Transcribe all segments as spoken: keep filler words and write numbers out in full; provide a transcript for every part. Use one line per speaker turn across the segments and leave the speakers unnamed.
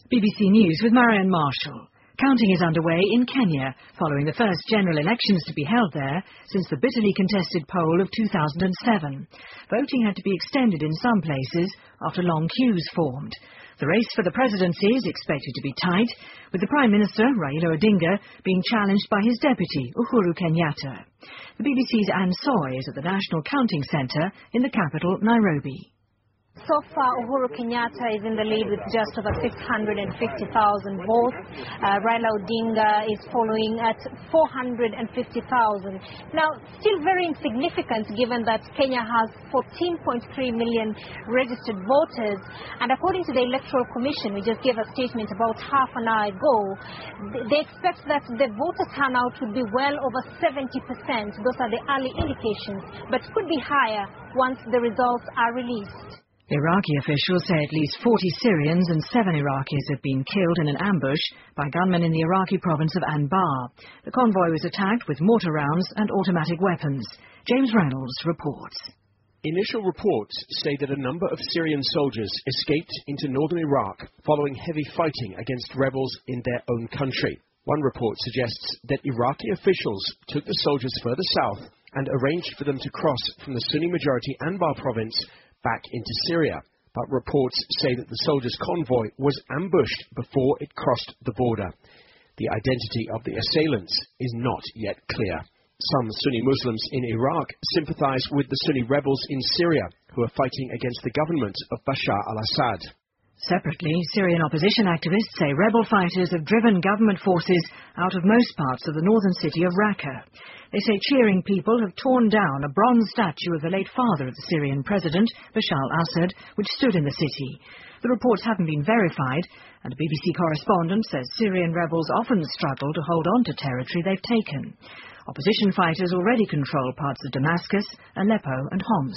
B B C News with Marianne Marshall. Counting is underway in Kenya, following the first general elections to be held there since the bitterly contested poll of two thousand seven. Voting had to be extended in some places after long queues formed. The race for the presidency is expected to be tight, with the Prime Minister, Raila Odinga, being challenged by his deputy, Uhuru Kenyatta. The B B C's Anne Soy is at the National Counting Centre in the capital, Nairobi.
So far, Uhuru Kenyatta is in the lead with just over six hundred fifty thousand votes. Uh, Raila Odinga is following at four hundred fifty thousand. Now, still very insignificant given that Kenya has fourteen point three million registered voters. And according to the Electoral Commission, we just gave a statement about half an hour ago, they expect that the voter turnout would be well over seventy percent. Those are the early indications, but could be higher once the results are released.
Iraqi officials say at least forty Syrians and seven Iraqis have been killed in an ambush by gunmen in the Iraqi province of Anbar. The convoy was attacked with mortar rounds and automatic weapons. James Reynolds reports.
Initial reports say that a number of Syrian soldiers escaped into northern Iraq following heavy fighting against rebels in their own country. One report suggests that Iraqi officials took the soldiers further south and arranged for them to cross from the Sunni-majority Anbar province back into Syria, but reports say that the soldiers' convoy was ambushed before it crossed the border. The identity of the assailants is not yet clear. Some Sunni Muslims in Iraq sympathize with the Sunni rebels in Syria who are fighting against the government of Bashar al-Assad.
Separately, Syrian opposition activists say rebel fighters have driven government forces out of most parts of the northern city of Raqqa. They say cheering people have torn down a bronze statue of the late father of the Syrian president, Bashar al-Assad, which stood in the city. The reports haven't been verified, and a B B C correspondent says Syrian rebels often struggle to hold on to territory they've taken. Opposition fighters already control parts of Damascus, Aleppo and Homs.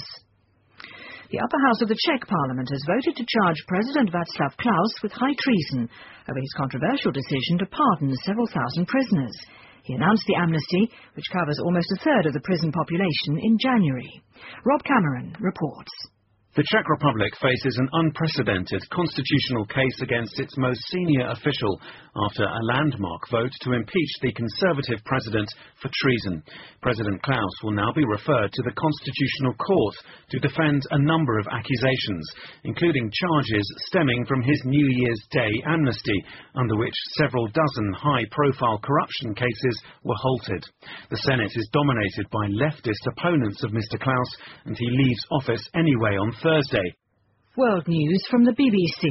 The upper house of the Czech parliament has voted to charge President Václav Klaus with high treason over his controversial decision to pardon several thousand prisoners. He announced the amnesty, which covers almost a third of the prison population, in January. Rob Cameron reports.
The Czech Republic faces an unprecedented constitutional case against its most senior official after a landmark vote to impeach the Conservative president for treason. President Klaus will now be referred to the Constitutional Court to defend a number of accusations, including charges stemming from his New Year's Day amnesty, under which several dozen high-profile corruption cases were halted. The Senate is dominated by leftist opponents of Mister Klaus, and he leaves office anyway on Thursday.
World news from the B B C.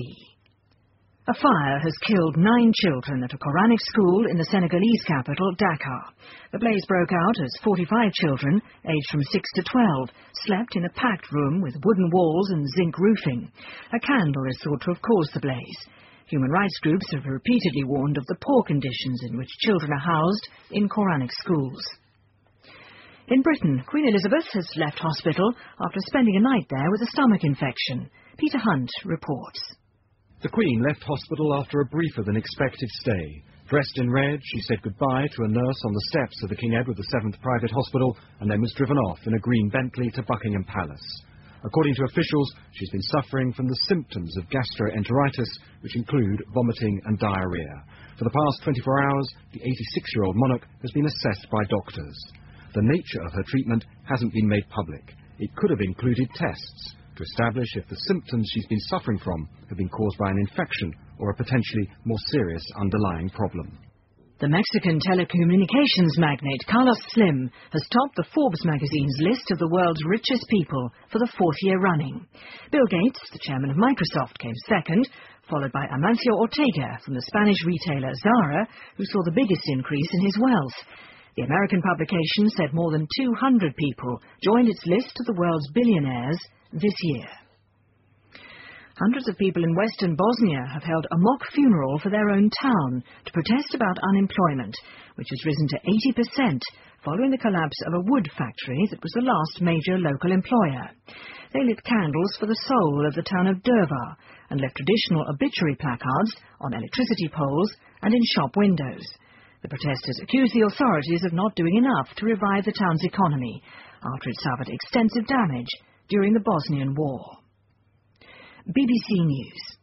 A fire has killed nine children at a Quranic school in the Senegalese capital, Dakar. The blaze broke out as forty-five children, aged from six to twelve, slept in a packed room with wooden walls and zinc roofing. A candle is thought to have caused the blaze. Human rights groups have repeatedly warned of the poor conditions in which children are housed in Quranic schools. In Britain, Queen Elizabeth has left hospital after spending a night there with a stomach infection. Peter Hunt reports.
The Queen left hospital after a briefer than expected stay. Dressed in red, she said goodbye to a nurse on the steps of the King Edward the seventh private hospital and then was driven off in a green Bentley to Buckingham Palace. According to officials, she's been suffering from the symptoms of gastroenteritis, which include vomiting and diarrhea. For the past twenty-four hours, the eighty-six-year-old monarch has been assessed by doctors. The nature of her treatment hasn't been made public. It could have included tests to establish if the symptoms she's been suffering from have been caused by an infection or a potentially more serious underlying problem.
The Mexican telecommunications magnate Carlos Slim has topped the Forbes magazine's list of the world's richest people for the fourth year running. Bill Gates, the chairman of Microsoft, came second, followed by Amancio Ortega from the Spanish retailer Zara, who saw the biggest increase in his wealth. The American publication said more than two hundred people joined its list of the world's billionaires this year. Hundreds of people in western Bosnia have held a mock funeral for their own town to protest about unemployment, which has risen to eighty percent following the collapse of a wood factory that was the last major local employer. They lit candles for the soul of the town of Derva and left traditional obituary placards on electricity poles and in shop windows. The protesters accuse the authorities of not doing enough to revive the town's economy after it suffered extensive damage during the Bosnian War. B B C News.